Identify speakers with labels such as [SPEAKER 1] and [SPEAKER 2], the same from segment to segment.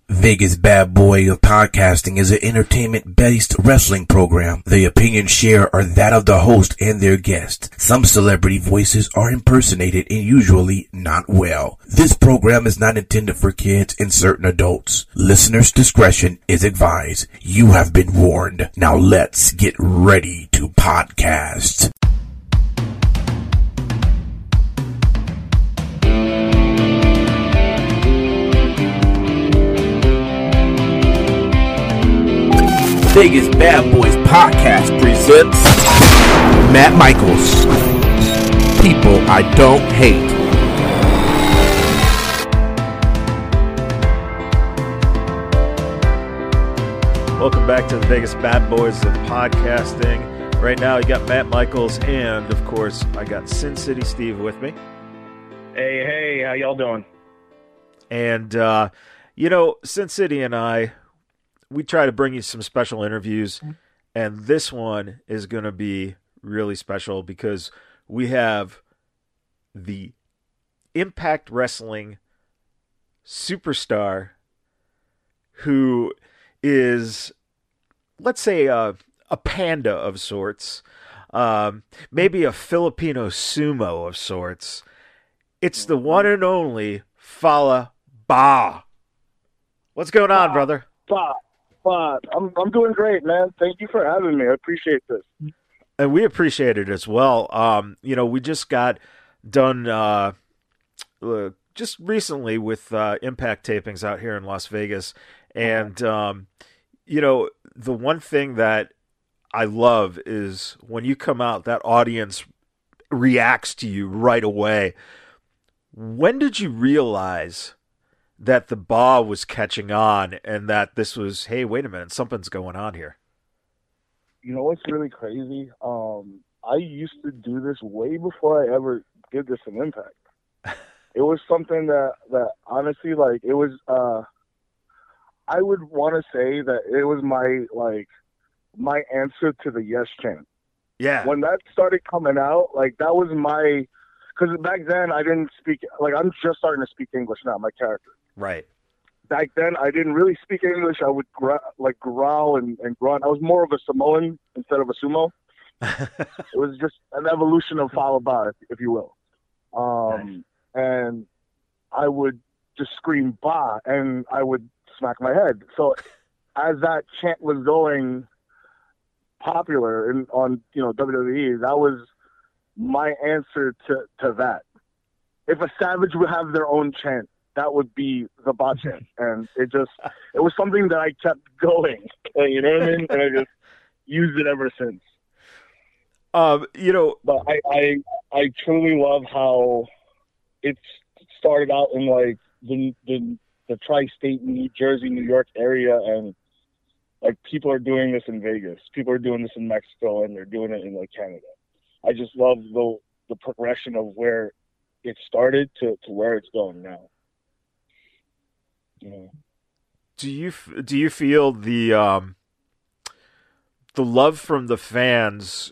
[SPEAKER 1] Vegas Bad Boy of Podcasting is an entertainment-based wrestling program. The opinions shared are that of the host and their guest. Some celebrity voices are impersonated and usually not well. This program is not intended for kids and certain adults. Listeners' discretion is advised. You have been warned. Now let's get ready to podcast. Vegas Bad Boys Podcast presents Matt Michaels, People I Don't Hate.
[SPEAKER 2] Welcome back to the Vegas Bad Boys of Podcasting. Right now, you got Matt Michaels, and of course, I got Sin City Steve with me.
[SPEAKER 3] Hey, how y'all doing?
[SPEAKER 2] And, Sin City and I, we try to bring you some special interviews, and this one is going to be really special because we have the Impact Wrestling superstar who is, let's say, a panda of sorts, maybe a Filipino sumo of sorts. It's the one and only Fallah Bahh. What's going on, brother?
[SPEAKER 3] I'm doing great, man. Thank you for having me. I appreciate this.
[SPEAKER 2] And we appreciate it as well. We just got done just recently with Impact tapings out here in Las Vegas. And, the one thing that I love is when you come out, that audience reacts to you right away. When did you realize that the Bahh was catching on and that this was, hey, wait a minute, something's going on here?
[SPEAKER 3] You know what's really crazy? I used to do this way before I ever did this in Impact. It was something that honestly, like, it was, I would want to say that it was my answer to the yes chant.
[SPEAKER 2] Yeah.
[SPEAKER 3] When that started coming out, like, that was because back then I didn't speak, like, I'm just starting to speak English now, my character.
[SPEAKER 2] Right.
[SPEAKER 3] Back then, I didn't really speak English. I would growl and grunt. I was more of a Samoan instead of a sumo. It was just an evolution of Fallah Bahh, if you will.
[SPEAKER 2] Nice.
[SPEAKER 3] And I would just scream Bahh, and I would smack my head. So as that chant was going popular on WWE, that was my answer to that. If a savage would have their own chant, that would be the Bahh chant. And it was something that I kept going, you know what I mean? And I just used it ever since. But I truly love how it started out in like the tri-state New Jersey, New York area, and like people are doing this in Vegas, people are doing this in Mexico, and they're doing it in like Canada. I just love the progression of where it started to where it's going now. Yeah.
[SPEAKER 2] Do you feel the love from the fans?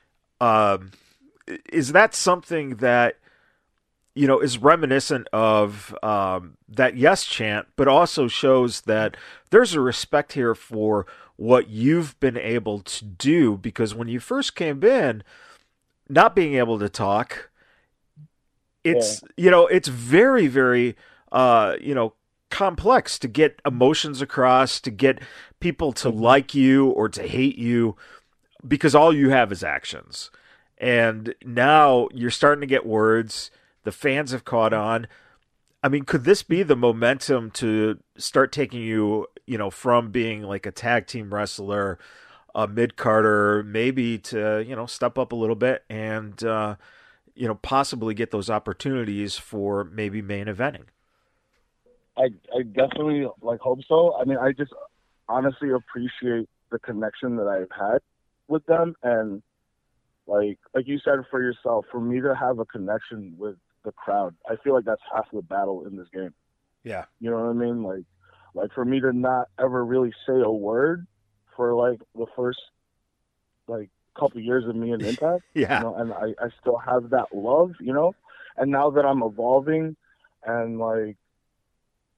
[SPEAKER 2] Is that something that is reminiscent of that yes chant, but also shows that there's a respect here for what you've been able to do? Because when you first came in, not being able to talk, it's it's very, very complex to get emotions across, to get people to like you or to hate you, because all you have is actions. And now you're starting to get words. The fans have caught on. I mean, could this be the momentum to start taking you, from being like a tag team wrestler, a mid-carder, maybe to, step up a little bit and, possibly get those opportunities for maybe main eventing?
[SPEAKER 3] I definitely hope so. I mean, I just honestly appreciate the connection that I've had with them, and like you said for yourself, for me to have a connection with the crowd, I feel like that's half the battle in this game.
[SPEAKER 2] Yeah,
[SPEAKER 3] you know what I mean? Like for me to not ever really say a word for like the first couple years of me in Impact,
[SPEAKER 2] yeah,
[SPEAKER 3] and I still have that love, and now that I'm evolving and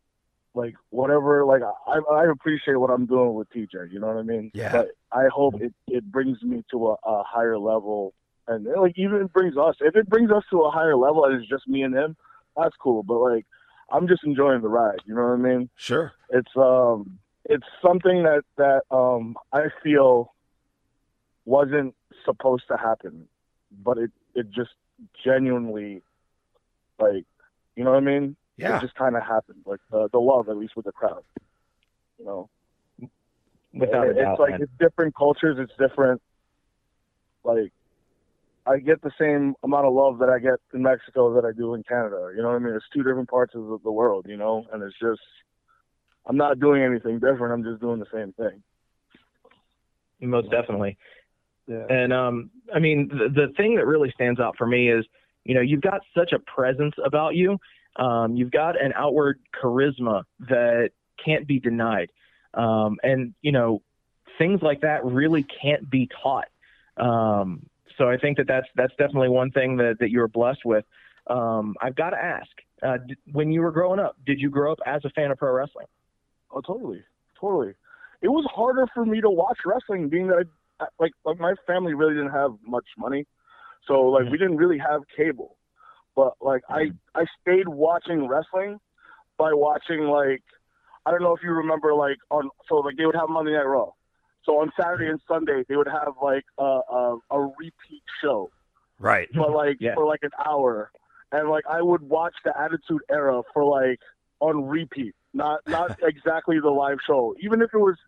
[SPEAKER 3] like whatever, like I appreciate what I'm doing with TJ, you know what I mean?
[SPEAKER 2] Yeah.
[SPEAKER 3] But I hope it brings me to a higher level, and like even if it brings us to a higher level and it's just me and him, that's cool. But like I'm just enjoying the ride, you know what I mean?
[SPEAKER 2] Sure.
[SPEAKER 3] It's something that I feel wasn't supposed to happen, but it just genuinely, like, you know what I mean?
[SPEAKER 2] Yeah.
[SPEAKER 3] It just kind of happened, like the love, at least with the crowd, you know.
[SPEAKER 4] Without a doubt,
[SPEAKER 3] it's like
[SPEAKER 4] man.
[SPEAKER 3] it's different cultures, it's different. Like I get the same amount of love that I get in Mexico that I do in Canada. You know what I mean? It's two different parts of the world, you know, and it's just I'm not doing anything different. I'm just doing the same thing.
[SPEAKER 4] Most definitely.
[SPEAKER 3] Yeah.
[SPEAKER 4] And I mean, the thing that really stands out for me is, you know, you've got such a presence about you. You've got an outward charisma that can't be denied. And, you know, things like that really can't be taught. So I think that's definitely one thing that you were blessed with. I've got to ask, when you were growing up, did you grow up as a fan of pro wrestling?
[SPEAKER 3] Oh, totally. It was harder for me to watch wrestling, being that like my family really didn't have much money, so like we didn't really have cable. But like I stayed watching wrestling by watching, like, I don't know if you remember, like they would have Monday Night Raw. So on Saturday and Sunday they would have like a repeat show,
[SPEAKER 2] Right.
[SPEAKER 3] but like for like an hour, and like I would watch the Attitude Era for like on repeat, not exactly the live show, even if it was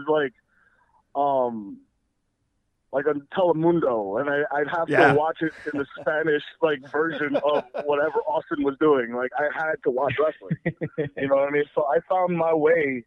[SPEAKER 3] like on Telemundo, and I'd have to watch it in the Spanish like version of whatever Austin was doing. Like I had to watch wrestling, you know what I mean? So I found my way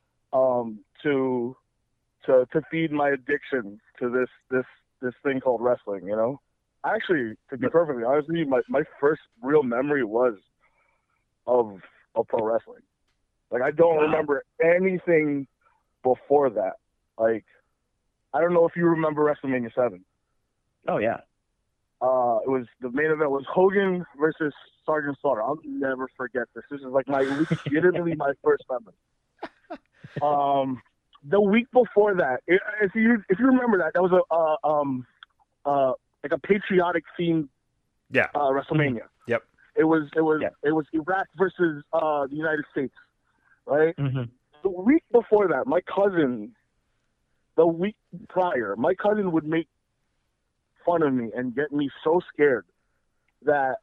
[SPEAKER 3] to feed my addiction to this thing called wrestling, you know. Actually, to be perfectly honest with you, my first real memory was of pro wrestling. Like I don't remember anything before that. Like I don't know if you remember WrestleMania 7.
[SPEAKER 4] Oh yeah.
[SPEAKER 3] It was the main event was Hogan versus Sergeant Slaughter. I'll never forget this. This is like legitimately my first memory. The week before that, if you remember that was like a patriotic themed WrestleMania.
[SPEAKER 2] Yep.
[SPEAKER 3] It was Iraq versus the United States, right?
[SPEAKER 4] Mm-hmm.
[SPEAKER 3] The week before that, the week prior, my cousin would make fun of me and get me so scared that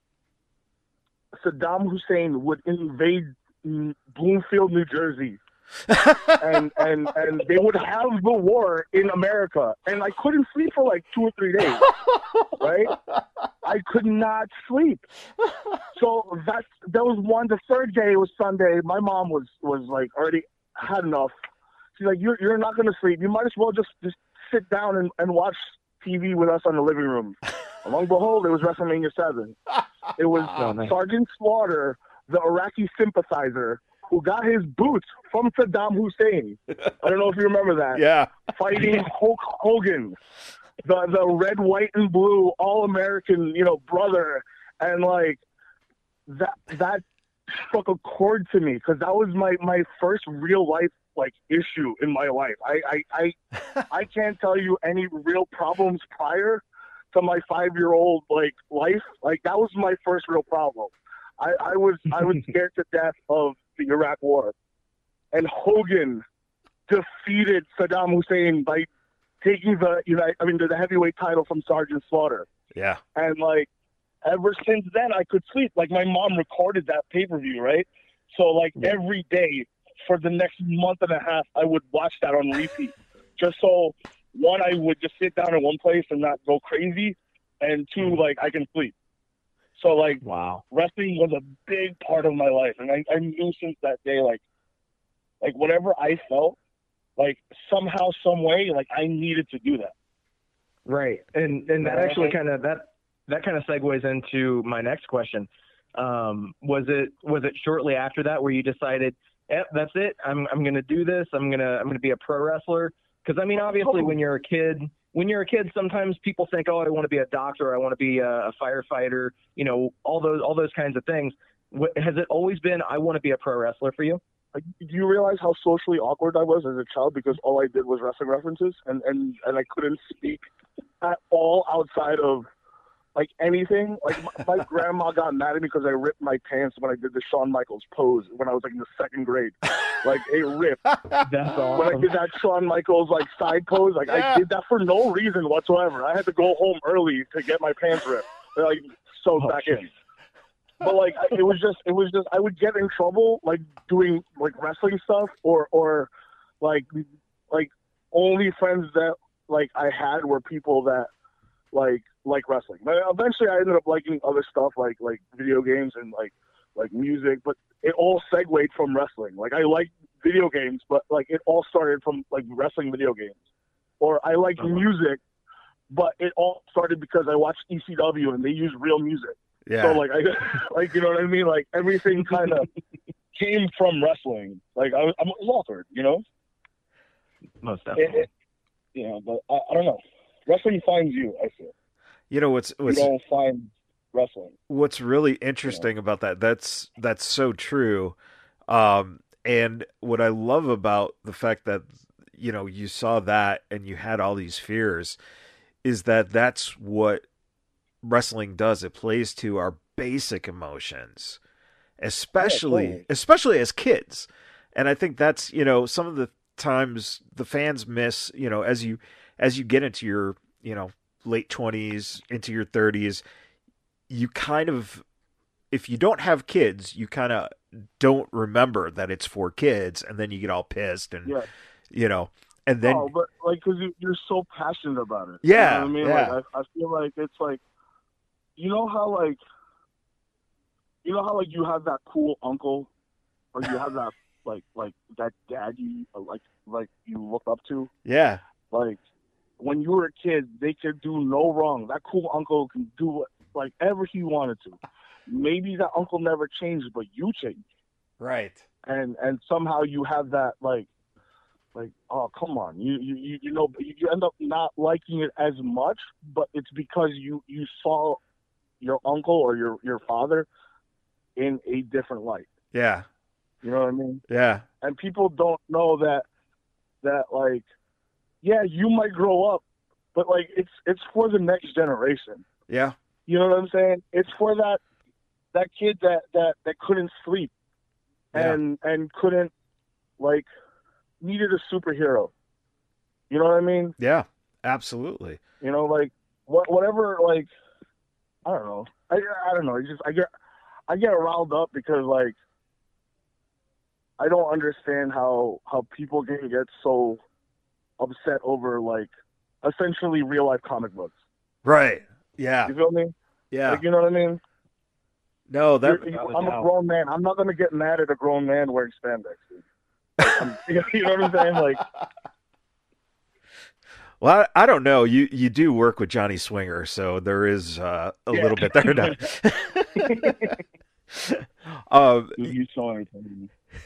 [SPEAKER 3] Saddam Hussein would invade Bloomfield, New Jersey, and they would have the war in America, and I couldn't sleep for like 2 or 3 days, right? I could not sleep. So that was one. The third day was Sunday. My mom was like already had enough. She's like, you're not going to sleep. You might as well just sit down and watch TV with us on the living room. And lo and behold, it was WrestleMania 7. It was Sergeant Slaughter, the Iraqi sympathizer, who got his boots from Saddam Hussein. I don't know if you remember that.
[SPEAKER 2] Yeah.
[SPEAKER 3] Fighting Hulk Hogan, the red, white, and blue All-American, you know, brother. And like that struck a chord to me, because that was my first real life like issue in my life. I can't tell you any real problems prior to my 5-year-old like life. Like that was my first real problem. I was scared to death of the Iraq War, and Hogan defeated Saddam Hussein by taking the heavyweight title from Sergeant Slaughter.
[SPEAKER 2] Yeah.
[SPEAKER 3] And like ever since then, I could sleep. Like my mom recorded that pay-per-view, right? So like every day for the next month and a half, I would watch that on repeat. Just so, one, I would just sit down in one place and not go crazy, and two, like I can sleep. So like,
[SPEAKER 4] wow,
[SPEAKER 3] wrestling was a big part of my life, and I knew since that day, like whatever I felt, like somehow, some way, like I needed to do that.
[SPEAKER 4] Right, and that actually kind of that kind of segues into my next question. Was it shortly after that where you decided, yep, that's it, I'm going to do this, I'm going to be a pro wrestler? Because I mean, obviously, when you're a kid, sometimes people think, oh, I want to be a doctor, I want to be a firefighter, you know, all those kinds of things. Has it always been, I want to be a pro wrestler for you?
[SPEAKER 3] Like, do you realize how socially awkward I was as a child because all I did was wrestling references and I couldn't speak at all outside of like anything. Like my grandma got mad at me because I ripped my pants when I did the Shawn Michaels pose when I was like in the second grade. Like it ripped.
[SPEAKER 4] That's awesome.
[SPEAKER 3] When I did that Shawn Michaels like side pose, like I did that for no reason whatsoever. I had to go home early to get my pants ripped. Like sewed back in. But like it was just I would get in trouble like doing like wrestling stuff or like only friends that like I had were people that like wrestling. But eventually I ended up liking other stuff like video games and like music, but it all segued from wrestling. Like I like video games, but like it all started from like wrestling video games. Or I like music, but it all started because I watched ECW and they use real music.
[SPEAKER 2] Yeah.
[SPEAKER 3] So like I like you know what I mean? Like everything kind of came from wrestling. Like I was awkward, you know?
[SPEAKER 4] Most definitely.
[SPEAKER 3] But I don't know. Wrestling finds you, I feel.
[SPEAKER 2] You know what's
[SPEAKER 3] you don't find wrestling.
[SPEAKER 2] What's really interesting about that's so true. And what I love about the fact that you saw that and you had all these fears is that that's what wrestling does. It plays to our basic emotions, especially as kids. And I think that's, some of the times the fans miss, as you get into your, late 20s into your 30s, you kind of, if you don't have kids, you kind of don't remember that it's for kids, and then you get all pissed and and then
[SPEAKER 3] but like because you're so passionate about it.
[SPEAKER 2] Yeah,
[SPEAKER 3] you know what I mean?
[SPEAKER 2] yeah.
[SPEAKER 3] Like I feel like it's like you know how you have that cool uncle, or you have that like that dad you like you look up to.
[SPEAKER 2] Yeah.
[SPEAKER 3] Like when you were a kid, they could do no wrong. That cool uncle can do whatever he wanted to. Maybe that uncle never changed, but you changed.
[SPEAKER 2] Right.
[SPEAKER 3] And somehow you have that like oh come on, you end up not liking it as much, but it's because you saw your uncle or your father in a different light.
[SPEAKER 2] Yeah.
[SPEAKER 3] You know what I mean?
[SPEAKER 2] Yeah.
[SPEAKER 3] And people don't know that like, yeah, you might grow up, but like it's for the next generation.
[SPEAKER 2] Yeah.
[SPEAKER 3] You know what I'm saying? It's for that kid that couldn't sleep and couldn't like needed a superhero. You know what I mean?
[SPEAKER 2] Yeah. Absolutely.
[SPEAKER 3] Like whatever like I don't know. I don't know. It's just I get riled up because like I don't understand how people can get so upset over like essentially real life comic books.
[SPEAKER 2] Right. Yeah.
[SPEAKER 3] You feel me?
[SPEAKER 2] Yeah.
[SPEAKER 3] Like, you know what I mean?
[SPEAKER 2] No,
[SPEAKER 3] I'm a grown man. I'm not gonna get mad at a grown man wearing spandex. Dude. You know what I'm saying? Like,
[SPEAKER 2] well, I don't know. You do work with Johnny Swinger, so there is a little bit there now.
[SPEAKER 3] you saw everything.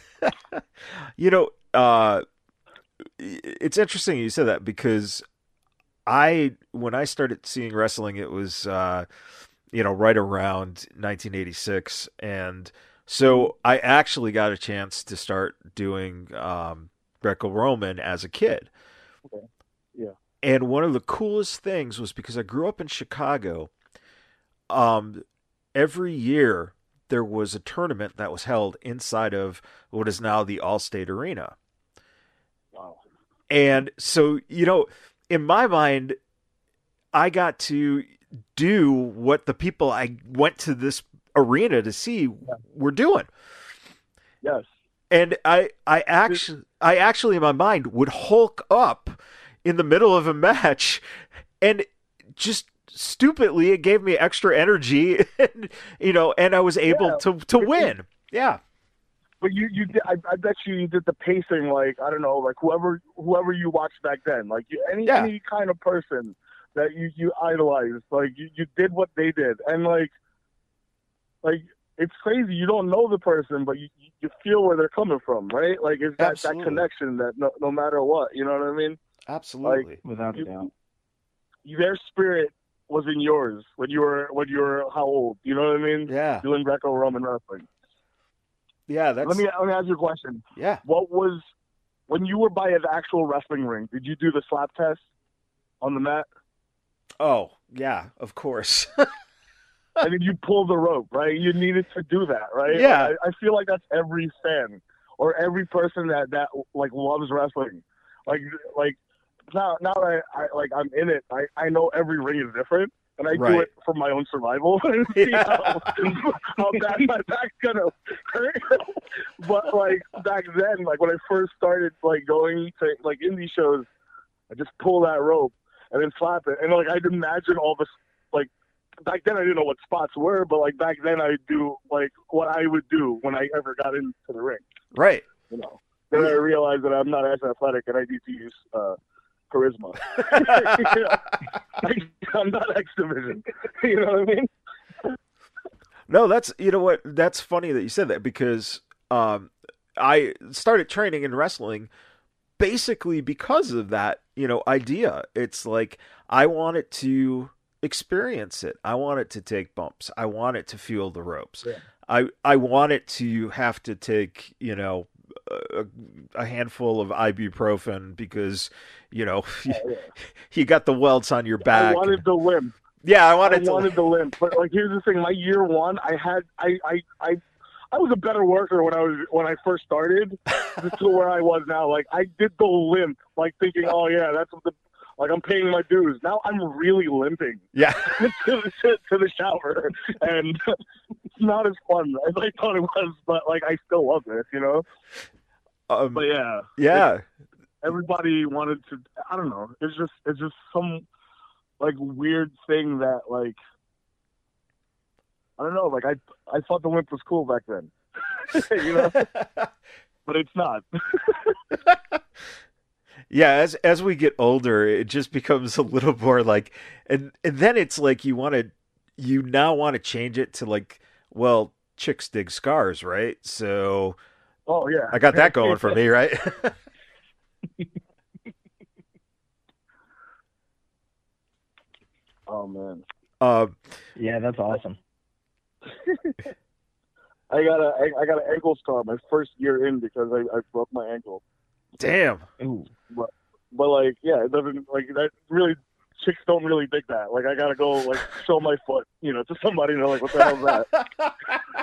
[SPEAKER 2] It's interesting you said that because when I started seeing wrestling, it was right around 1986, and so I actually got a chance to start doing Greco-Roman as a kid.
[SPEAKER 3] Okay. Yeah.
[SPEAKER 2] And one of the coolest things was because I grew up in Chicago. Every year there was a tournament that was held inside of what is now the Allstate Arena.
[SPEAKER 3] Wow.
[SPEAKER 2] And so, in my mind, I got to do what the people I went to this arena to see were doing.
[SPEAKER 3] Yes.
[SPEAKER 2] And I actually in my mind would hulk up in the middle of a match, and just stupidly it gave me extra energy, and I was able to win. Yeah.
[SPEAKER 3] But you did, I bet you did the pacing like I don't know, like whoever you watched back then, like any kind of person that you idolized, like you did what they did, and like it's crazy. You don't know the person, but you feel where they're coming from, right? Like it's that connection that no matter what, you know what I mean?
[SPEAKER 2] Absolutely,
[SPEAKER 3] like,
[SPEAKER 4] without a doubt.
[SPEAKER 3] Their spirit was in yours when you were how old? You know what I mean?
[SPEAKER 2] Yeah.
[SPEAKER 3] Doing Greco-Roman wrestling.
[SPEAKER 2] Yeah, that's
[SPEAKER 3] Let me ask you a question.
[SPEAKER 2] yeah.
[SPEAKER 3] What was when you were by an actual wrestling ring? Did you do the slap test on the mat?
[SPEAKER 2] Oh, yeah, of course.
[SPEAKER 3] And then you pull the rope, right? You needed to do that, right?
[SPEAKER 2] Yeah.
[SPEAKER 3] I feel like that's every fan or every person that like loves wrestling. Like now that I'm in it, I know every ring is different, and I do
[SPEAKER 2] Right.
[SPEAKER 3] it for my own survival. And see
[SPEAKER 2] Yeah.
[SPEAKER 3] how bad my back's gonna hurt. But like back then, like when I first started like going to like indie shows, I just pull that rope and then slap it, and like I'd imagine all this like. Back then I didn't know what spots were, but like back then I do like what I would do when I ever got into the ring.
[SPEAKER 2] Right.
[SPEAKER 3] You know, then I realized that I'm not as athletic and I need to use charisma. You know? I'm not X Division. You know what I mean?
[SPEAKER 2] No, you know what? That's funny that you said that because I started training in wrestling basically because of that, idea. It's like I wanted to experience it. I want it to take bumps. I want it to feel the ropes.
[SPEAKER 3] Yeah.
[SPEAKER 2] I want it to have to take, a handful of ibuprofen because, you got the welts on your back.
[SPEAKER 3] I wanted the limp.
[SPEAKER 2] Yeah, I
[SPEAKER 3] I
[SPEAKER 2] wanted
[SPEAKER 3] wanted the limp. But like, here's the thing: my year one, I was a better worker when I first started to where I was now. Like, I did the limp, like thinking, oh yeah, that's what like I'm paying my dues. Now I'm really limping.
[SPEAKER 2] Yeah.
[SPEAKER 3] to the shower, and it's not as fun as I thought it was. But like, I still love this, But yeah,
[SPEAKER 2] yeah.
[SPEAKER 3] everybody wanted to. I don't know. It's just some like weird thing that like I don't know. Like I thought the limp was cool back then, but it's not.
[SPEAKER 2] Yeah, as we get older, it just becomes a little more like, and then it's like you now want to change it to like, well, chicks dig scars, right? So,
[SPEAKER 3] Oh yeah,
[SPEAKER 2] I got that going for me, right?
[SPEAKER 3] Oh man,
[SPEAKER 4] Yeah, that's awesome.
[SPEAKER 3] I got an ankle scar my first year in because I broke my ankle.
[SPEAKER 2] Damn.
[SPEAKER 4] Ooh.
[SPEAKER 3] But like, yeah, it doesn't like that. Really, chicks don't really dig that. Like, I gotta go like show my foot, to somebody. And they're like, "What the hell's that?"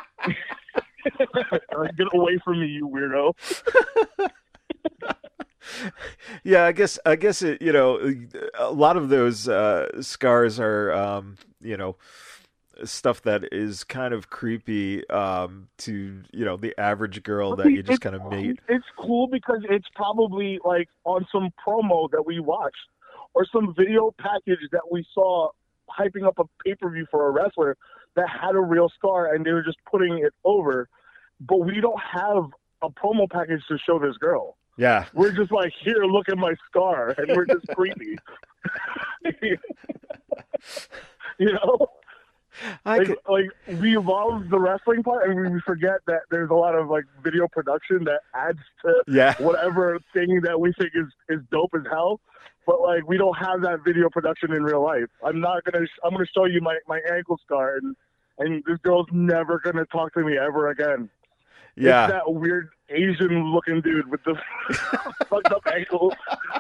[SPEAKER 3] Like, get away from me, you weirdo.
[SPEAKER 2] Yeah, I guess it. A lot of those scars are, stuff that is kind of creepy to the average girl that you just kind of meet.
[SPEAKER 3] It's cool because it's probably like on some promo that we watched or some video package that we saw hyping up a pay-per-view for a wrestler that had a real scar and they were just putting it over. But we don't have a promo package to show this girl.
[SPEAKER 2] Yeah.
[SPEAKER 3] We're just like, here, look at my scar, and we're just creepy. Like we love the wrestling part, and we forget that there's a lot of like video production that adds to whatever thing that we think is dope as hell. But like we don't have that video production in real life. I'm gonna show you my ankle scar, and this girl's never gonna talk to me ever again.
[SPEAKER 2] Yeah,
[SPEAKER 3] it's that weird Asian looking dude with the fucked up ankle.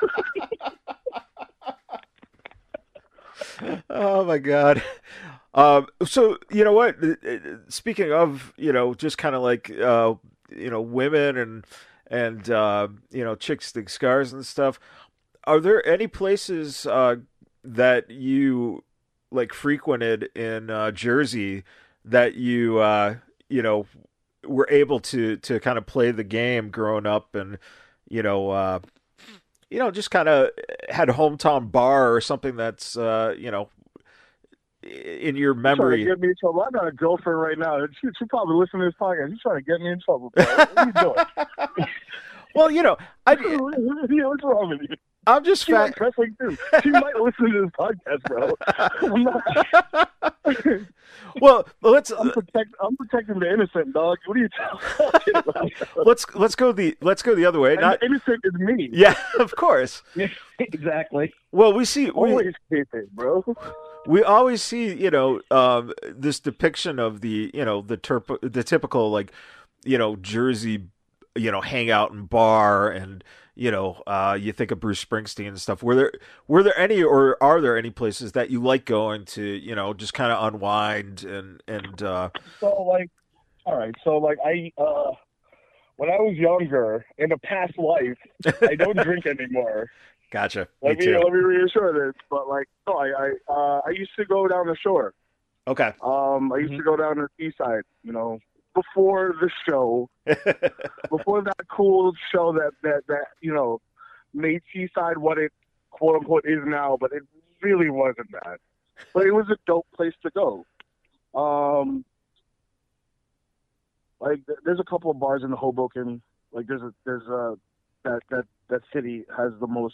[SPEAKER 2] Oh my god. So you know what? Speaking of, just kind of like women and chicks dig scars and stuff. Are there any places that you like frequented in Jersey that you were able to kind of play the game growing up and just kind of had a hometown bar or something that's in your memory?
[SPEAKER 3] Trying to get me in trouble. I got a girlfriend right now. She probably listening to this podcast. She's trying to get me in trouble, bro. What are you doing?
[SPEAKER 2] Well,
[SPEAKER 3] what's wrong with you?
[SPEAKER 2] I'm just
[SPEAKER 3] she likes wrestling too. She might listen to this podcast, bro. I'm not.
[SPEAKER 2] Well,
[SPEAKER 3] I'm protecting the innocent, dog. What are you talking about?
[SPEAKER 2] Let's go the other way.
[SPEAKER 3] The innocent is me.
[SPEAKER 2] Yeah, of course.
[SPEAKER 4] Yeah, exactly.
[SPEAKER 2] Well, we see
[SPEAKER 3] always it, bro.
[SPEAKER 2] We always see, this depiction of the typical like Jersey, hangout and bar, and you think of Bruce Springsteen and stuff. Were there any, or are there any places that you like going to, just kind of unwind and
[SPEAKER 3] So like, all right, so like when I was younger in a past life, I don't drink anymore.
[SPEAKER 2] Gotcha.
[SPEAKER 3] Let me reassure this, but like, no, I used to go down the shore.
[SPEAKER 2] Okay.
[SPEAKER 3] I used to go down to the seaside, before the show, before that cool show that made Seaside what it quote unquote is now, but it really wasn't that. But it was a dope place to go. Like there's a couple of bars in Hoboken. Like that city has the most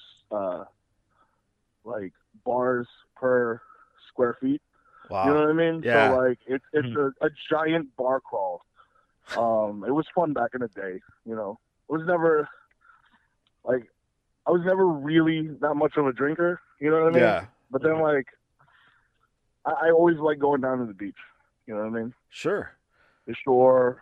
[SPEAKER 3] like bars per square feet.
[SPEAKER 2] Wow.
[SPEAKER 3] You know what I mean?
[SPEAKER 2] Yeah.
[SPEAKER 3] So like it's a giant bar crawl. It was fun back in the day. It was never like I was never really that much of a drinker. You know what I mean?
[SPEAKER 2] Yeah.
[SPEAKER 3] But then like I always like going down to the beach. You know what I mean?
[SPEAKER 2] Sure.
[SPEAKER 3] The shore.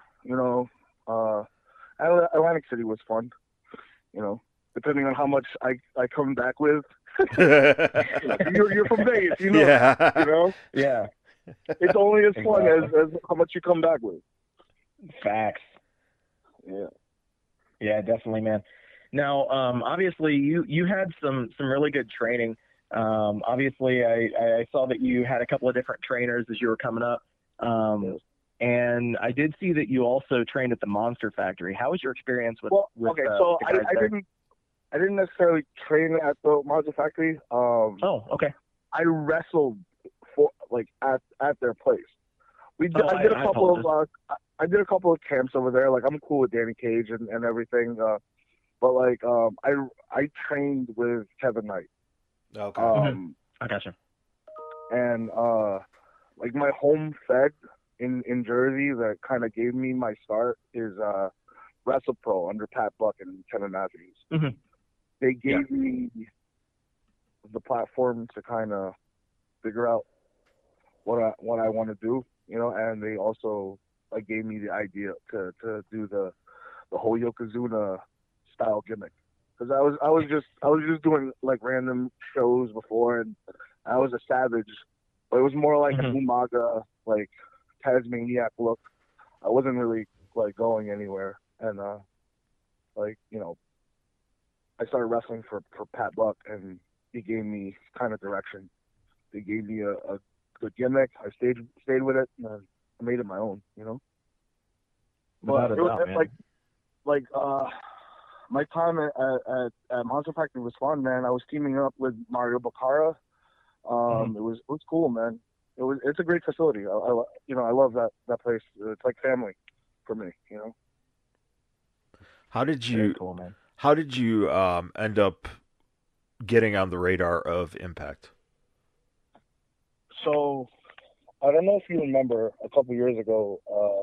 [SPEAKER 3] Atlantic City was fun. Depending on how much I come back with. You're from Vegas,
[SPEAKER 2] Yeah.
[SPEAKER 4] Yeah.
[SPEAKER 3] It's only as fun as how much you come back with.
[SPEAKER 4] Facts.
[SPEAKER 3] Yeah.
[SPEAKER 4] Yeah, definitely, man. Now, obviously, you had some really good training. Obviously, I saw that you had a couple of different trainers as you were coming up. And I did see that you also trained at the Monster Factory. How was your experience with?
[SPEAKER 3] Okay, so I didn't necessarily train at the Monster Factory.
[SPEAKER 4] Okay.
[SPEAKER 3] I wrestled at their place. I did a couple of camps over there. Like I'm cool with Danny Cage and everything. But like I trained with Kevin Knight.
[SPEAKER 2] Okay.
[SPEAKER 4] I gotcha.
[SPEAKER 3] And like my home fed in Jersey that kind of gave me my start is WrestlePro under Pat Buck and Kevin Matthews.
[SPEAKER 4] Mm-hmm.
[SPEAKER 3] They gave me the platform to kind of figure out what I want to do, and they also gave me the idea to do the whole Yokozuna style gimmick, because I was just doing like random shows before, and I was a savage, but it was more like an Umaga, like Tasmaniac look. I wasn't really like going anywhere, and I started wrestling for Pat Buck, and he gave me kind of direction. They gave me a good gimmick. I stayed with it, and I made it my own. But my time at Monster Factory was fun, man. I was teaming up with Mario Baccara. It was cool, man. It's a great facility. I love that place. It's like family for me.
[SPEAKER 2] How did you?
[SPEAKER 4] Very cool, man.
[SPEAKER 2] How did you end up getting on the radar of Impact?
[SPEAKER 3] So, I don't know if you remember a couple years ago,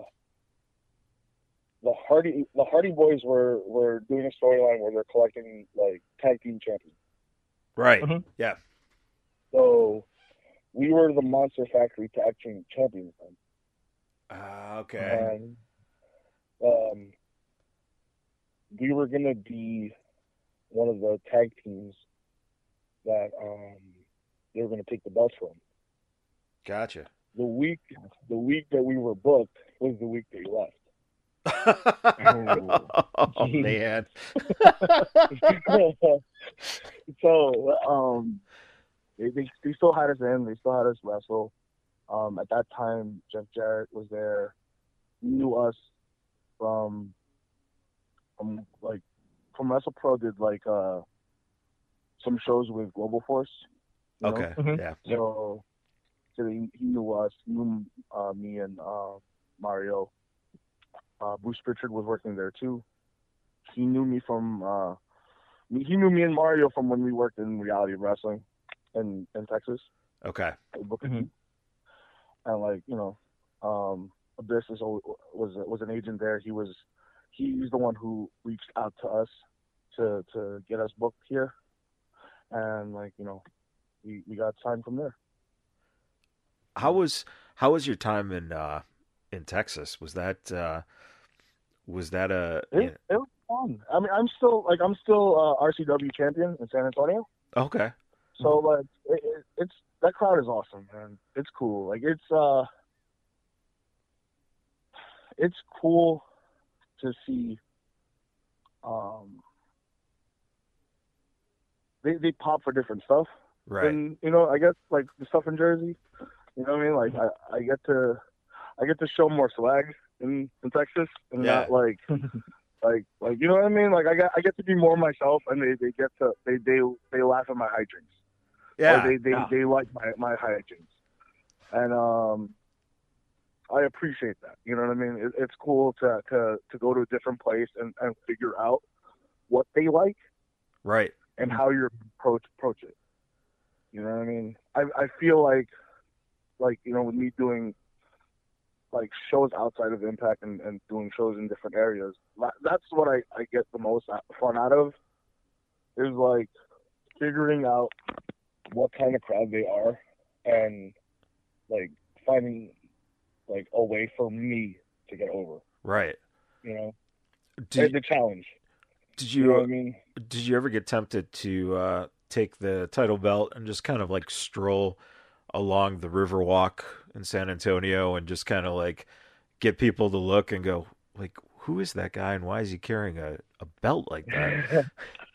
[SPEAKER 3] the Hardy Boys were doing a storyline where they're collecting like tag team champions.
[SPEAKER 2] Right.
[SPEAKER 4] Mm-hmm.
[SPEAKER 2] Yeah.
[SPEAKER 3] So, we were the Monster Factory tag team champions then.
[SPEAKER 2] Okay.
[SPEAKER 3] And we were gonna be one of the tag teams that they were gonna take the belts from.
[SPEAKER 2] Gotcha.
[SPEAKER 3] The week that we were booked was the week they left.
[SPEAKER 2] Oh man.
[SPEAKER 3] So they still had us in. They still had us wrestle. At that time, Jeff Jarrett was there. He knew us from WrestlePro. Did like some shows with Global Force.
[SPEAKER 2] Okay.
[SPEAKER 4] Mm-hmm.
[SPEAKER 2] Yeah.
[SPEAKER 3] So he knew us. He knew me and Mario. Bruce Pritchard was working there too. He knew me from. He knew me and Mario from when we worked in Reality Wrestling in Texas.
[SPEAKER 2] Okay.
[SPEAKER 3] Mm-hmm. And Abyss was an agent there. He's the one who reached out to us to get us booked here, and we got signed from there.
[SPEAKER 2] How was your time in Texas? Was that Was that a?
[SPEAKER 3] It was fun. I mean, I'm still RCW champion in San Antonio.
[SPEAKER 2] Okay.
[SPEAKER 3] So like, it's that crowd is awesome, man. It's cool. Like it's cool to see. They pop for different stuff.
[SPEAKER 2] Right.
[SPEAKER 3] And I guess like the stuff in Jersey. You know what I mean? Like I get to show more swag in Texas, and not like like you know what I mean? Like I get to be more myself, and they laugh at my hijinks.
[SPEAKER 2] Yeah.
[SPEAKER 3] Or they like my hijinks, and I appreciate that. You know what I mean? It's cool to go to a different place and figure out what they like,
[SPEAKER 2] right,
[SPEAKER 3] and how you approach it. You know what I mean? I feel like with me doing like shows outside of Impact and doing shows in different areas, that's what I get the most fun out of, is like figuring out what kind of crowd they are and like finding like a way for me to get over.
[SPEAKER 2] Right.
[SPEAKER 3] The challenge.
[SPEAKER 2] Did you
[SPEAKER 3] know what I mean?
[SPEAKER 2] Did you ever get tempted to take the title belt and just kind of like stroll along the Riverwalk in San Antonio and just kind of like get people to look and go like, who is that guy and why is he carrying a belt like that?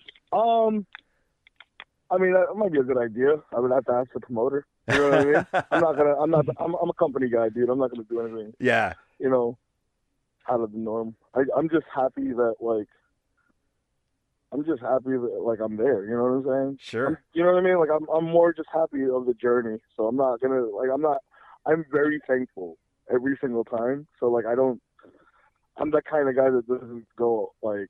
[SPEAKER 3] I mean, that might be a good idea. I would have to ask the promoter. You know what I mean? I'm a company guy, dude. I'm not gonna do anything.
[SPEAKER 2] Yeah.
[SPEAKER 3] Out of the norm. I'm just happy that I'm I'm there. You know what I'm saying?
[SPEAKER 2] Sure.
[SPEAKER 3] You know what I mean? Like I'm more just happy of the journey. So I'm not gonna I'm very thankful every single time. So like I'm that kind of guy that doesn't go like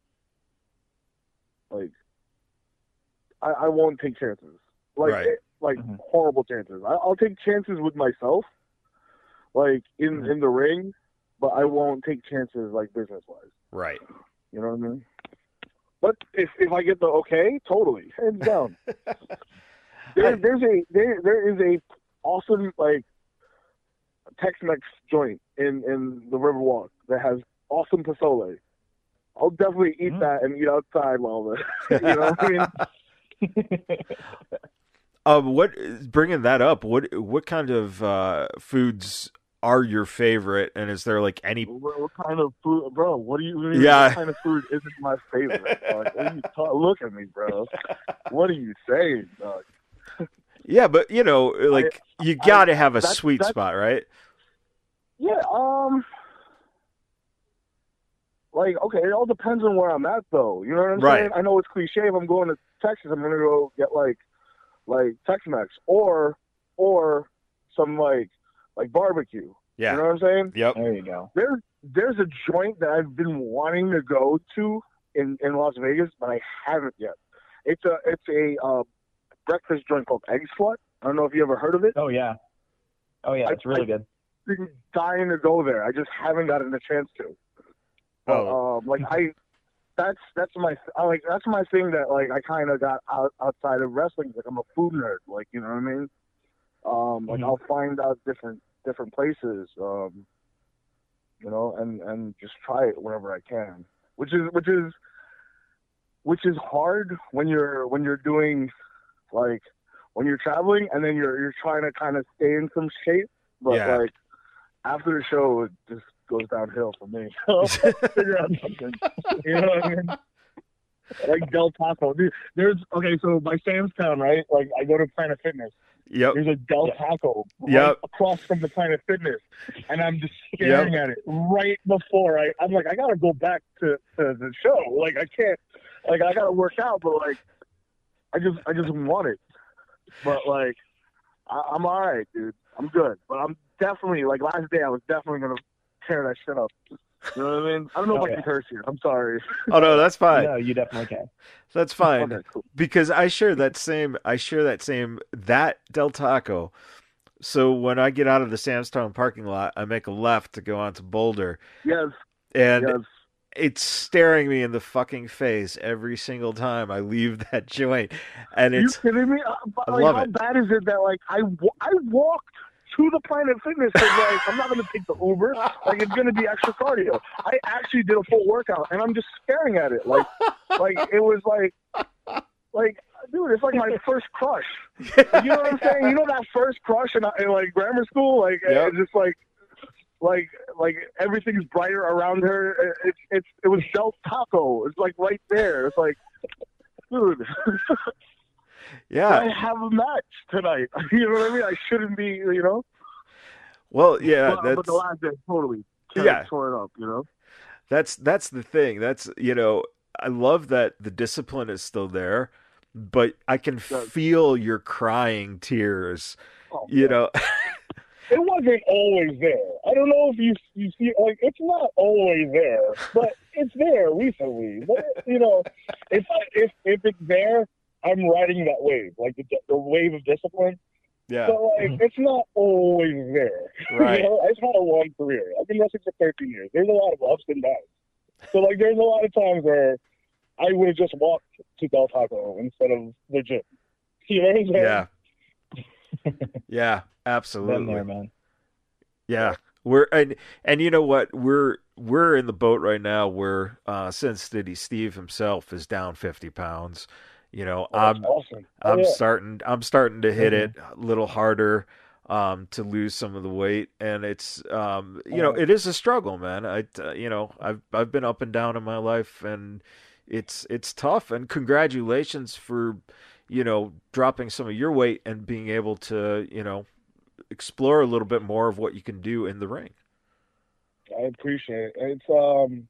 [SPEAKER 3] I won't take chances.
[SPEAKER 2] Right.
[SPEAKER 3] Horrible chances. I'll take chances with myself, like in the ring, but I won't take chances like business wise.
[SPEAKER 2] Right.
[SPEAKER 3] You know what I mean? But if I get the okay, totally, hands down. there is a awesome like Tex-Mex joint in the Riverwalk that has awesome pozole. I'll definitely eat that and eat outside while the you know what I mean?
[SPEAKER 2] Bringing that up, what kind of foods are your favorite, and is there like any
[SPEAKER 3] what kind of food, bro? What do you mean?
[SPEAKER 2] Yeah.
[SPEAKER 3] What kind of food isn't my favorite? Like, what are you look at me, bro. What are you saying, dog?
[SPEAKER 2] Yeah, but you got to have a sweet spot, right?
[SPEAKER 3] Yeah, okay, it all depends on where I'm at, though. You know what I'm saying? I know it's cliche. If I'm going to Texas, I'm gonna go get like Tex-Mex or some like barbecue.
[SPEAKER 2] Yeah.
[SPEAKER 3] You know what I'm saying?
[SPEAKER 2] Yep.
[SPEAKER 4] There you go.
[SPEAKER 3] There's a joint that I've been wanting to go to in Las Vegas, but I haven't yet. It's a breakfast joint called Egg Slut. I don't know if you ever heard of it.
[SPEAKER 4] Oh yeah, it's really good.
[SPEAKER 3] I've been dying to go there. I just haven't gotten a chance to.
[SPEAKER 2] Oh.
[SPEAKER 3] That's my thing that like I kind of got outside of wrestling. Like I'm a food nerd. Like you know what I mean. I'll find out different places. And just try it whenever I can. Which is hard when you're doing like when you're traveling and then you're trying to kind of stay in some shape. But like after the show, it just goes downhill for me. So figure out something. You know what I mean? Like Del Taco. Dude, so by Sam's Town, right? Like I go to Planet Fitness.
[SPEAKER 2] Yep.
[SPEAKER 3] There's a Del Taco right across from the Planet Fitness. And I'm just staring at it right before I'm like, I gotta go back to the show. Like I can't I gotta work out, but like I just want it. But like I'm all right, dude. I'm good. But I'm definitely last day I was definitely gonna tear that shit up. You know what I mean? I don't know if I can curse here. I'm sorry.
[SPEAKER 2] Oh no, that's fine.
[SPEAKER 4] No, you definitely can.
[SPEAKER 2] That's fine.
[SPEAKER 3] Okay, cool.
[SPEAKER 2] Because I share that Del Taco. So when I get out of the Sam's Town parking lot, I make a left to go onto Boulder.
[SPEAKER 3] Yes.
[SPEAKER 2] And it's staring me in the fucking face every single time I leave that joint. And
[SPEAKER 3] Are you kidding me?
[SPEAKER 2] I love
[SPEAKER 3] how
[SPEAKER 2] it.
[SPEAKER 3] bad is it that I walked to the Planet Fitness. So like, I'm not going to take the Uber. Like, it's going to be extra cardio. I actually did a full workout, and I'm just staring at it. Like it was like, dude, it's like my first crush. You know what I'm saying? You know that first crush in like grammar school? Like,
[SPEAKER 2] Yep.
[SPEAKER 3] it's just like everything's brighter around her. It was Del Taco. It's like right there. It's like, dude.
[SPEAKER 2] Yeah.
[SPEAKER 3] I have a match tonight. You know what I mean? I shouldn't be, you know?
[SPEAKER 2] Well, yeah,
[SPEAKER 3] But the last day, totally. Tore it up, you know?
[SPEAKER 2] That's the thing. That's, you know, I love that the discipline is still there, but I can feel your crying tears, you know.
[SPEAKER 3] It wasn't always there. I don't know if you see, like, it's not always there, but it's there recently. But, you know, if it's there, I'm riding that wave, like the wave of discipline.
[SPEAKER 2] Yeah.
[SPEAKER 3] So, like, it's not always there.
[SPEAKER 2] Right.
[SPEAKER 3] You know, I've had a long career. I've been wrestling for 13 years. There's a lot of ups and downs. So, like, there's a lot of times where I would have just walked to Del Taco instead of the gym. You know what I'm saying?
[SPEAKER 2] Yeah. Yeah, absolutely.
[SPEAKER 4] Been there, man.
[SPEAKER 2] Yeah. And you know what? We're in the boat right now where Sin City Steve himself is down 50 pounds. You know,
[SPEAKER 3] awesome.
[SPEAKER 2] I'm starting to hit it a little harder to lose some of the weight, and it's you know, it is a struggle, man. I've been up and down in my life, and it's tough. And congratulations for, you know, dropping some of your weight and being able to, you know, explore a little bit more of what you can do in the ring.
[SPEAKER 3] I appreciate it. It's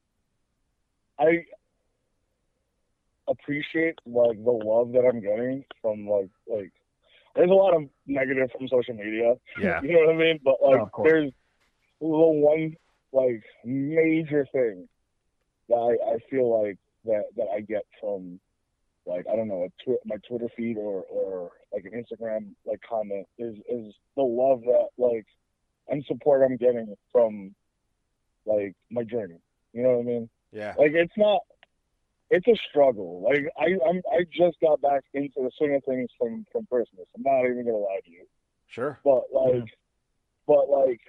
[SPEAKER 3] I appreciate like the love that I'm getting from like there's a lot of negative from social media.
[SPEAKER 2] Yeah.
[SPEAKER 3] You know what I mean? But like there's the one like major thing that I feel like that I get from like, I don't know, my Twitter feed or like an Instagram like comment is the love that like and support I'm getting from like my journey. You know what I mean?
[SPEAKER 2] Yeah.
[SPEAKER 3] Like it's a struggle. Like I just got back into the swing of things from Christmas. I'm not even gonna lie to you.
[SPEAKER 2] Sure.
[SPEAKER 3] But like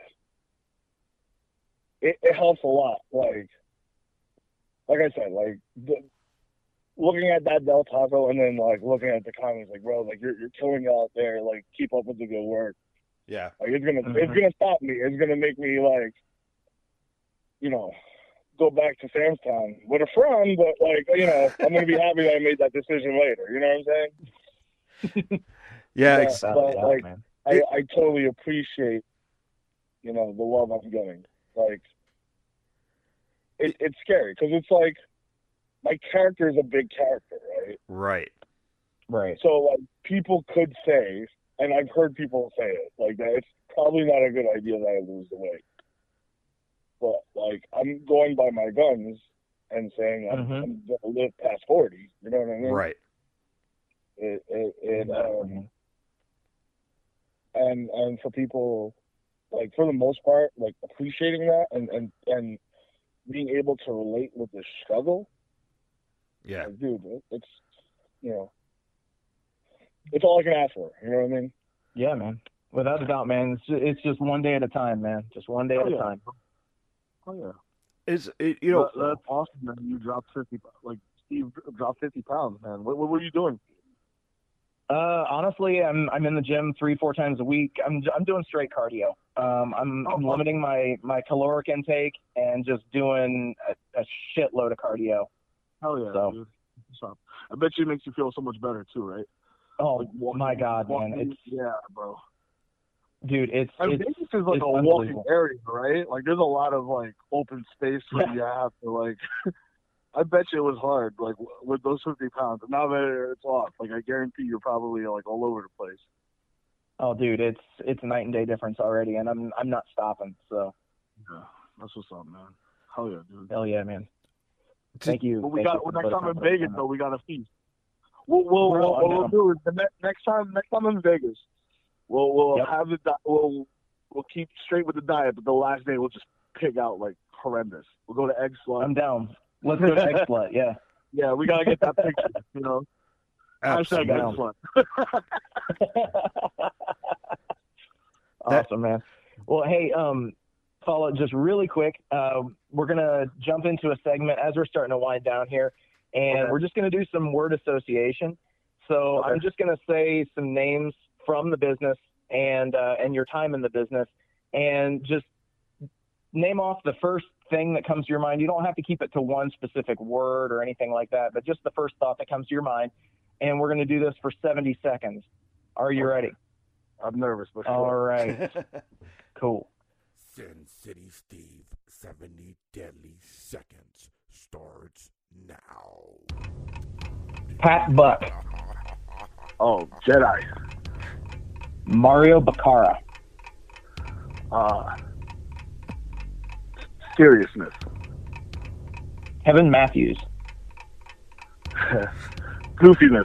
[SPEAKER 3] it helps a lot. Like I said, like looking at that Del Taco and then like looking at the comments, like, bro, like you're killing it out there. Like, keep up with the good work.
[SPEAKER 2] Yeah.
[SPEAKER 3] Like it's gonna stop me. It's gonna make me like, you know, go back to Sam's Town with a frown, but like, you know, I'm gonna be happy that I made that decision later. You know what I'm saying?
[SPEAKER 2] Yeah.
[SPEAKER 3] But like, man. I totally appreciate, you know, the love I'm getting. Like, it's scary because it's like my character is a big character, right?
[SPEAKER 2] Right.
[SPEAKER 3] So like, people could say, and I've heard people say it, like that it's probably not a good idea that I lose the weight. But like, I'm going by my guns and saying I'm going to live past 40. You know what I mean?
[SPEAKER 2] Right.
[SPEAKER 3] And for people, like, for the most part, like appreciating that and being able to relate with the struggle.
[SPEAKER 2] Yeah.
[SPEAKER 3] Like, dude, it's, you know, it's all I can ask for. You know what I mean?
[SPEAKER 4] Yeah, man. Without a doubt, man. It's just one day at a time, man. Just one day at a time.
[SPEAKER 3] Oh yeah.
[SPEAKER 2] Is it, you know,
[SPEAKER 3] that's awesome that you dropped 50. Like Steve dropped 50 pounds, man. What were you doing?
[SPEAKER 4] Honestly, I'm in the gym 3-4 times a week. I'm doing straight cardio. I'm limiting my caloric intake and just doing a shitload of cardio.
[SPEAKER 3] Hell yeah,
[SPEAKER 4] so,
[SPEAKER 3] dude. I bet you it makes you feel so much better too, right?
[SPEAKER 4] Oh like my God, man!
[SPEAKER 3] Yeah, bro.
[SPEAKER 4] Dude, it's
[SPEAKER 3] Vegas is like a walking area, right? Like, there's a lot of like open space where you have to like. I bet you it was hard, like with those 50 pounds. And now that it's off, like I guarantee you're probably like all over the place.
[SPEAKER 4] Oh, dude, it's a night and day difference already, and I'm not stopping. So.
[SPEAKER 3] Yeah, that's what's up, man. Hell yeah, dude.
[SPEAKER 4] Hell yeah, man. Thank you.
[SPEAKER 3] But next time in Vegas, though, we got a feast. What we'll do is the next time in Vegas, we'll have we'll keep straight with the diet, but the last day we'll just pig out like horrendous. We'll go to Egg Slut.
[SPEAKER 4] I'm down. Let's go to Egg Slut. Yeah.
[SPEAKER 3] Yeah, we gotta get that picture. You know. Hashtag Egg Slut.
[SPEAKER 4] Awesome, man. Well, hey, follow just really quick. We're gonna jump into a segment as we're starting to wind down here, and we're just gonna do some word association. So I'm just gonna say some names from the business and your time in the business, and just name off the first thing that comes to your mind. You don't have to keep it to one specific word or anything like that, but just the first thought that comes to your mind. And we're gonna do this for 70 seconds. Are you ready?
[SPEAKER 3] I'm nervous, but sure.
[SPEAKER 4] All right. Cool.
[SPEAKER 1] Sin City Steve, 70 deadly seconds starts now.
[SPEAKER 4] Pat Buck.
[SPEAKER 3] Oh, Jedi.
[SPEAKER 4] Mario Baccara.
[SPEAKER 3] Seriousness.
[SPEAKER 4] Kevin Matthews.
[SPEAKER 3] Goofiness.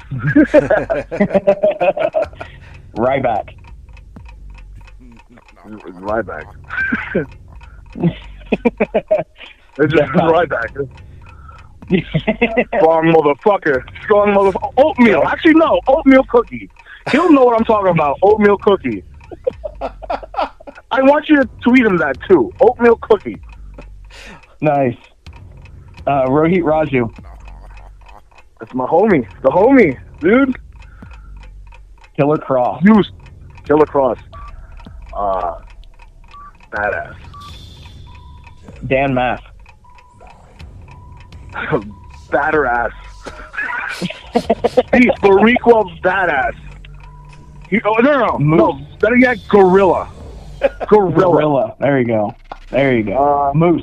[SPEAKER 4] Ryback.
[SPEAKER 3] Ryback. It's just Ryback. Strong motherfucker. Oatmeal. Actually, no. Oatmeal cookie. He'll know what I'm talking about. Oatmeal cookie. I want you to tweet him that too. Oatmeal cookie.
[SPEAKER 4] Nice. Rohit Raju.
[SPEAKER 3] That's my homie. The homie, dude.
[SPEAKER 4] Killer Cross.
[SPEAKER 3] Killer Cross. Badass.
[SPEAKER 4] Dan Maff.
[SPEAKER 3] Batter ass. He's Bariqua badass. No. Better yet, Gorilla.
[SPEAKER 4] Gorilla. There you go. Moose.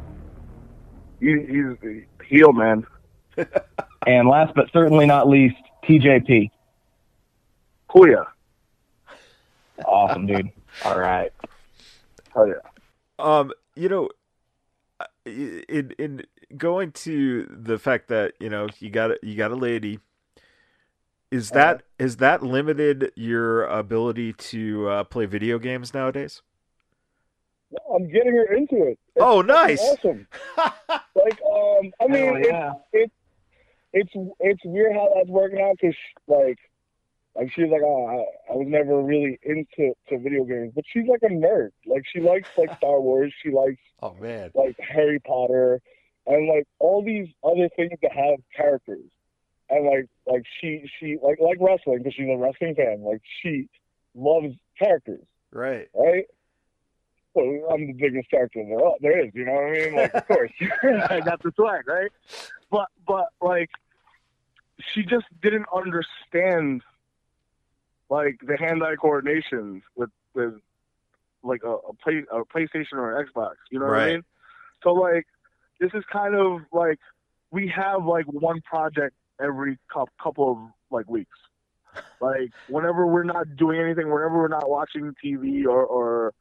[SPEAKER 3] He's a heel, man.
[SPEAKER 4] And last but certainly not least, TJP.
[SPEAKER 3] Kuya.
[SPEAKER 4] Awesome, dude. All right.
[SPEAKER 3] Oh yeah.
[SPEAKER 2] In going to the fact that you got a lady, has that limited your ability to play video games nowadays?
[SPEAKER 3] I'm getting her into it.
[SPEAKER 2] Oh, nice!
[SPEAKER 3] Awesome. I mean, it's weird how that's working out because she's like, oh, I was never really into video games, but she's like a nerd. Like she likes Star Wars. She likes Harry Potter and all these other things that have characters. And she like wrestling because she's a wrestling fan. Like she loves characters.
[SPEAKER 2] Right.
[SPEAKER 3] Well, I'm the biggest character there is. You know what I mean? Of course, I got the swag, right? But she just didn't understand the hand-eye coordination with a PlayStation or an Xbox. You know what I mean? So this is kind of we have one project every couple of weeks. Whenever we're not doing anything, whenever we're not watching TV or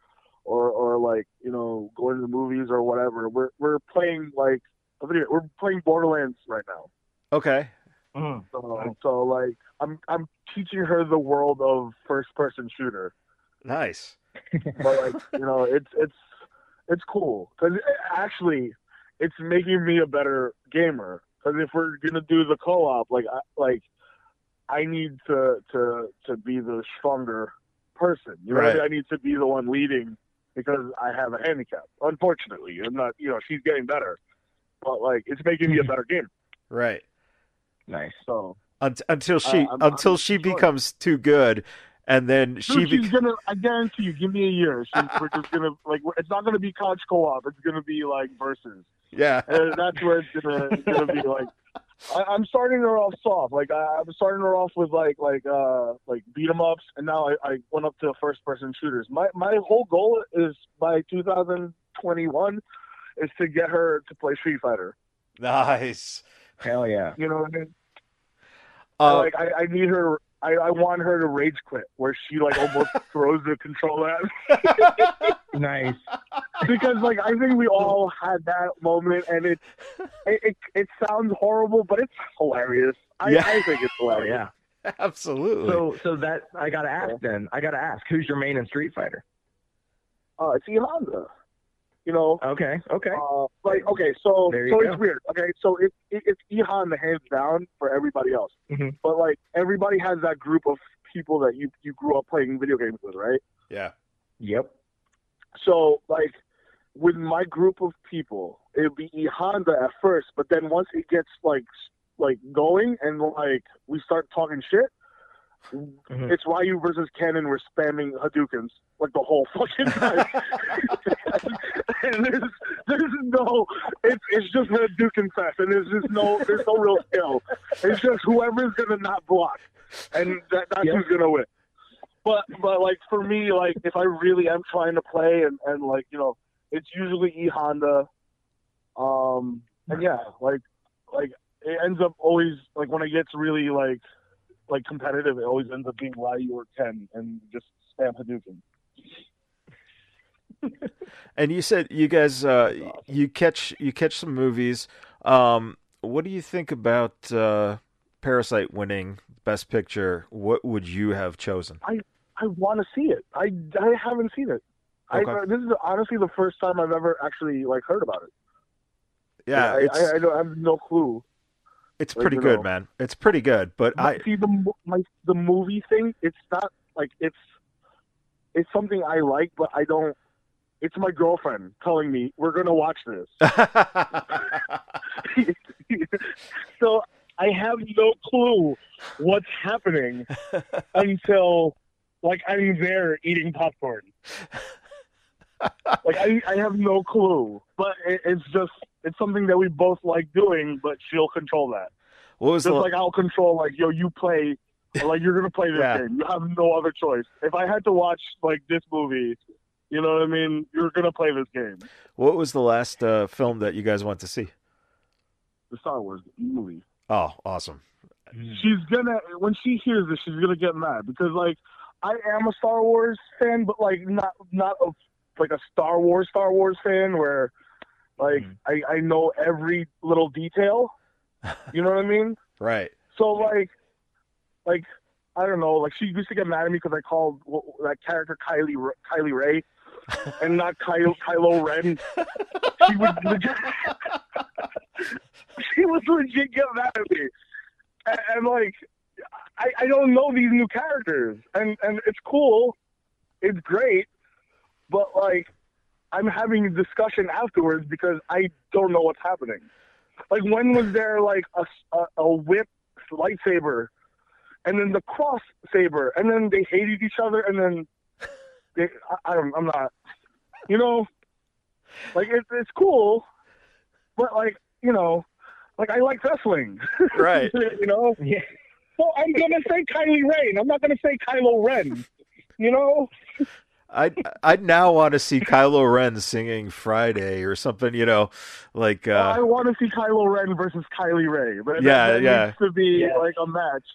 [SPEAKER 3] going to the movies or whatever, we're playing a video. We're playing Borderlands right now.
[SPEAKER 2] Okay.
[SPEAKER 3] So I'm teaching her the world of first person shooter.
[SPEAKER 2] Nice.
[SPEAKER 3] But it's cool because actually it's making me a better gamer. Because if we're gonna do the co-op, I need to be the stronger person. You know, I need to be the one leading because I have a handicap. Unfortunately, I'm not. She's getting better, but it's making me a better gamer.
[SPEAKER 2] Right.
[SPEAKER 4] Nice.
[SPEAKER 3] So
[SPEAKER 2] until she becomes too good, and then she's
[SPEAKER 3] gonna. I guarantee you. Give me a year. We're just gonna it's not gonna be couch co-op. It's gonna be versus.
[SPEAKER 2] Yeah.
[SPEAKER 3] And that's where it's gonna be I'm starting her off soft. I'm starting her off with beat 'em ups, and now I went up to first person shooters. My whole goal is by 2021 is to get her to play Street Fighter.
[SPEAKER 2] Nice.
[SPEAKER 4] Hell yeah.
[SPEAKER 3] You know what I mean? I need her. I want her to rage quit, where she almost throws the controller at me.
[SPEAKER 4] Nice.
[SPEAKER 3] Because I think we all had that moment, and it sounds horrible, but it's hilarious. I think it's hilarious.
[SPEAKER 4] Yeah.
[SPEAKER 2] Absolutely.
[SPEAKER 4] So that I gotta ask then. Who's your main in Street Fighter?
[SPEAKER 3] It's E Honda.
[SPEAKER 4] Okay.
[SPEAKER 3] So it's weird. Okay, so it's E Honda hands down for everybody else.
[SPEAKER 4] Mm-hmm.
[SPEAKER 3] But everybody has that group of people that you grew up playing video games with, right?
[SPEAKER 2] Yeah.
[SPEAKER 4] Yep.
[SPEAKER 3] So, like, with my group of people, it would be E Honda at first, but then once it gets like going and like we start talking shit, it's Ryu versus Ken, and we're spamming Hadoukens like the whole fucking time. And there's no, it's just Hadouken fest, and there's no real skill. It's just whoever's gonna not block, and that's who's gonna win. But like for me, like if I really am trying to play and like, you know, it's usually E Honda. And yeah, like it ends up always, like when it gets really like competitive, it always ends up being Ryu or Ken, and just spam Hadouken.
[SPEAKER 2] And you said you guys you catch some movies. What do you think about Parasite winning Best Picture? What would you have chosen?
[SPEAKER 3] I want to see it. I haven't seen it.
[SPEAKER 2] Okay.
[SPEAKER 3] This is honestly the first time I've ever actually like heard about it.
[SPEAKER 2] Yeah,
[SPEAKER 3] I have no clue.
[SPEAKER 2] It's pretty good, man. It's pretty good, but I
[SPEAKER 3] see the movie thing. It's not like it's something I like, but I don't. It's my girlfriend telling me we're gonna watch this. So I have no clue what's happening until like I'm there eating popcorn. Like I have no clue, but it's something that we both like doing, but she'll control that.
[SPEAKER 2] What was
[SPEAKER 3] like I'll control like, yo, you play, like you're gonna play this game. You have no other choice. If I had to watch like this movie, you know what I mean? You're gonna play this game.
[SPEAKER 2] What was the last film that you guys went to see?
[SPEAKER 3] The Star Wars movie.
[SPEAKER 2] Oh, awesome!
[SPEAKER 3] She's gonna, when she hears this, she's gonna get mad because like I am a Star Wars fan, but like not a like a Star Wars fan where like I know every little detail. You know what I mean?
[SPEAKER 2] Right.
[SPEAKER 3] So like I don't know, like she used to get mad at me because I called that character Kylie Ray and not Kylo Ren. She would legit get mad at me, and like I don't know these new characters, and it's cool, it's great, but like I'm having a discussion afterwards because I don't know what's happening. Like when was there like a whip lightsaber, and then the cross saber, and then they hated each other, and then I'm not, you know, like it's cool, but like, you know, like I like wrestling,
[SPEAKER 2] right?
[SPEAKER 3] You know, yeah. So I'm gonna say Kylie Ray, I'm not gonna say Kylo Ren, you know.
[SPEAKER 2] I'd now want to see Kylo Ren singing Friday or something, you know, like.
[SPEAKER 3] I want to see Kylo Ren versus Kylie Ray, but
[SPEAKER 2] that
[SPEAKER 3] needs to be like a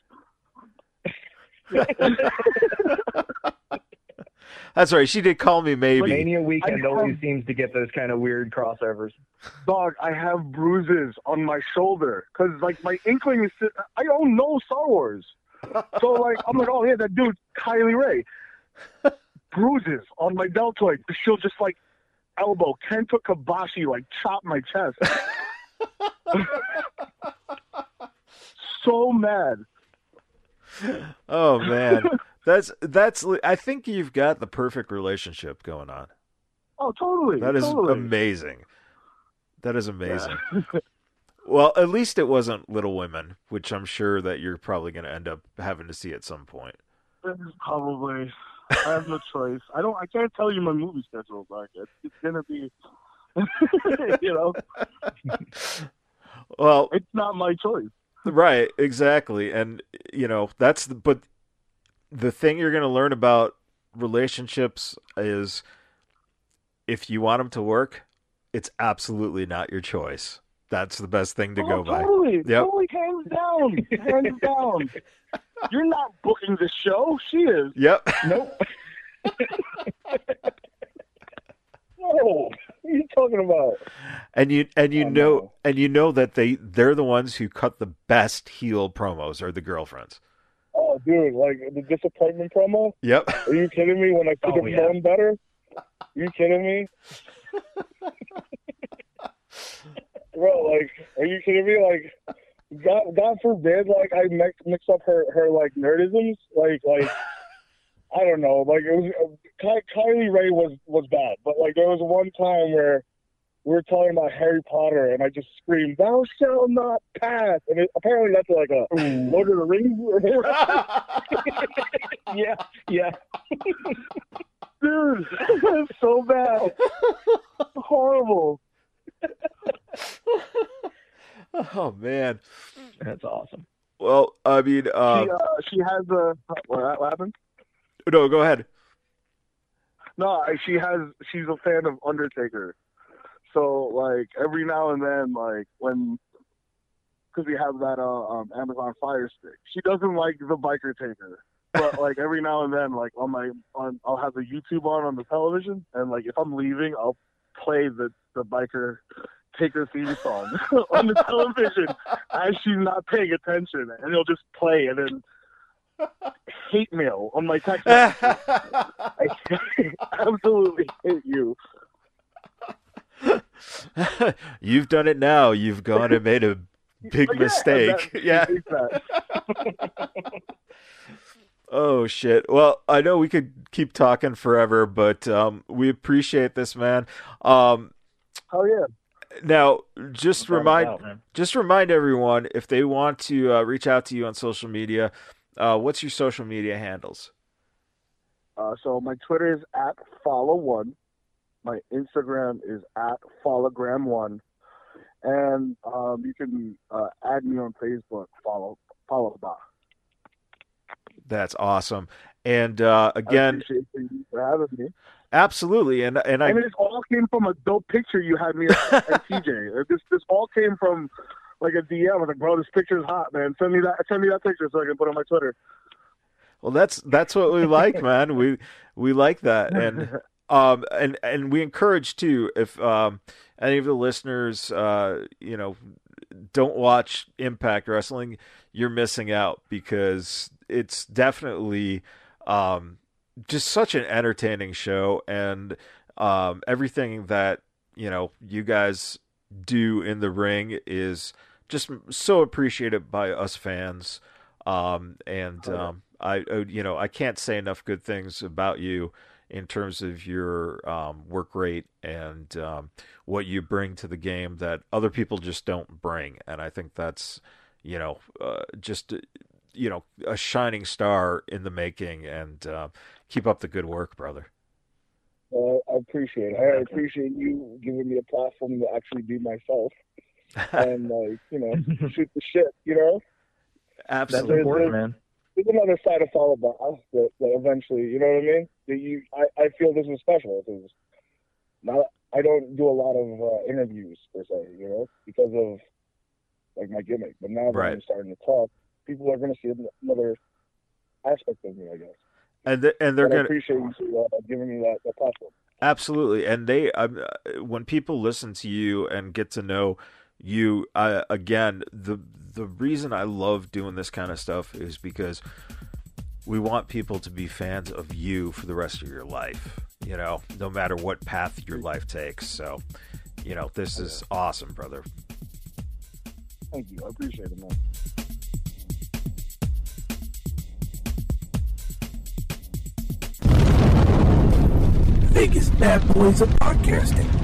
[SPEAKER 3] match.
[SPEAKER 2] That's right. She did call me maybe.
[SPEAKER 4] Mania weekend always seems to get those kind of weird crossovers.
[SPEAKER 3] Dog, I have bruises on my shoulder because like my inkling is I don't know Star Wars, so like I'm like, oh yeah, that dude Kylie Ray. Bruises on my deltoid. She'll just like elbow Kento Kabashi, like chop my chest. So mad.
[SPEAKER 2] Oh man, that's. I think you've got the perfect relationship going on.
[SPEAKER 3] Oh, totally.
[SPEAKER 2] That is amazing. That is amazing. Yeah. Well, at least it wasn't Little Women, which I'm sure that you're probably going to end up having to see at some point.
[SPEAKER 3] Probably. I have no choice. I can't tell you my movie schedule, but it's gonna be, you know.
[SPEAKER 2] Well,
[SPEAKER 3] it's not my choice.
[SPEAKER 2] Right, exactly, and you know but the thing you're gonna learn about relationships is if you want them to work, it's absolutely not your choice. That's the best thing to go by.
[SPEAKER 3] Totally, totally, hands down. You're not booking the show. She is.
[SPEAKER 2] Yep.
[SPEAKER 3] Nope. No. What are you talking about?
[SPEAKER 2] And you know that they're the ones who cut the best heel promos are the girlfriends.
[SPEAKER 3] Oh, dude, like the disappointment promo?
[SPEAKER 2] Yep.
[SPEAKER 3] Are you kidding me? When I could have known better? Are you kidding me? Bro, like, are you kidding me? Like, God forbid, like, I mix up her like nerdisms. Like, I don't know. Like, it was Kylie Ray was bad, but like there was one time where we were talking about Harry Potter, and I just screamed, "Thou shalt not pass!" And apparently that's like a Lord of the Rings.
[SPEAKER 4] Yeah.
[SPEAKER 3] Dude, it's so bad. Horrible.
[SPEAKER 2] Oh man,
[SPEAKER 4] That's awesome.
[SPEAKER 2] well, I mean,
[SPEAKER 3] She has a what happened?
[SPEAKER 2] no, go ahead.
[SPEAKER 3] No, she's a fan of Undertaker. So like every now and then, like because we have that Amazon Fire Stick, she doesn't like the Biker Taker. But like every now and then, like I'll have the YouTube on the television, and like if I'm leaving, I'll play the Biker Taker theme song on the television as she's not paying attention, and it'll just play, and then hate mail on my text message. I absolutely hate you.
[SPEAKER 2] You've done it now. You've gone and made a big mistake. Yeah. Oh shit. Well, I know we could keep talking forever, but we appreciate this, man.
[SPEAKER 3] Oh yeah.
[SPEAKER 2] Now, just remind everyone, if they want to reach out to you on social media, what's your social media handles?
[SPEAKER 3] So my Twitter is @follow1. My Instagram is @follogram1, and you can add me on Facebook. Follow Bah.
[SPEAKER 2] That's awesome. And again,
[SPEAKER 3] I appreciate you for having me.
[SPEAKER 2] Absolutely, and
[SPEAKER 3] it all came from a dope picture you had me at TJ. This all came from like a DM. I was like, bro, this picture's hot, man. Send me that picture so I can put it on my Twitter.
[SPEAKER 2] Well, that's what we like, man. We like that, and we encourage too. If any of the listeners, don't watch Impact Wrestling, you're missing out, because it's definitely just such an entertaining show, and everything that you guys do in the ring is just so appreciated by us fans. I can't say enough good things about you in terms of your work rate and what you bring to the game that other people just don't bring. And I think that's just a shining star in the making. And keep up the good work, brother.
[SPEAKER 3] I appreciate it. I appreciate you giving me a platform to actually be myself and shoot the shit.
[SPEAKER 2] Absolutely.
[SPEAKER 4] That's important, man.
[SPEAKER 3] There's another side of Follow Bah that eventually, you know what I mean? I feel this is special because I don't do a lot of interviews per se, because of like my gimmick. But now that I'm starting to talk, people are going to see another aspect of me, I guess.
[SPEAKER 2] And they're going to
[SPEAKER 3] appreciate you giving me that platform.
[SPEAKER 2] Absolutely, and when people listen to you and get to know you, again, the reason I love doing this kind of stuff is because we want people to be fans of you for the rest of your life, no matter what path your life takes. So, this is awesome, brother.
[SPEAKER 3] Thank you. I appreciate it, man.
[SPEAKER 1] Vegas bad boys of podcasting.